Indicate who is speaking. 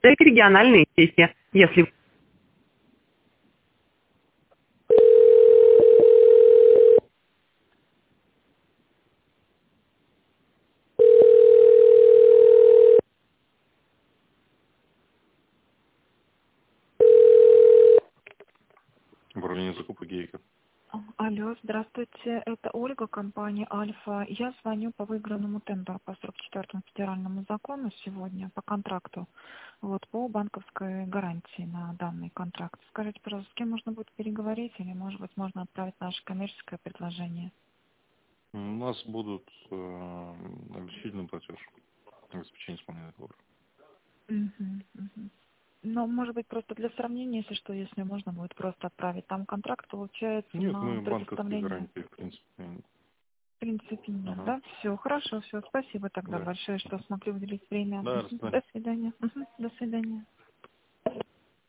Speaker 1: Это региональные сети. Если
Speaker 2: Управление закупок Гейка.
Speaker 3: Алло, здравствуйте, это Ольга, компания Альфа. Я звоню по выигранному тендеру по 44-му федеральному закону сегодня по контракту, вот по банковской гарантии на данный контракт. Скажите, пожалуйста, с кем можно будет переговорить или, может быть, можно отправить наше коммерческое предложение?
Speaker 2: У нас будут обеспечительный платеж, обеспечение исполнения договора.
Speaker 3: Мгм, мгм. Ну, может быть, просто для сравнения, если что, если можно будет просто отправить. Там контракт получается
Speaker 2: Нет,
Speaker 3: на
Speaker 2: мы банковской
Speaker 3: предоставление.
Speaker 2: гарантии, в принципе.
Speaker 3: В принципе, нет,
Speaker 2: Ага,
Speaker 3: да? Все, хорошо, все. Спасибо тогда
Speaker 2: да.
Speaker 3: большое, что смогли уделить время.
Speaker 2: Да,
Speaker 3: Мгм.
Speaker 2: до свидания.
Speaker 3: До свидания. Мгм. До свидания.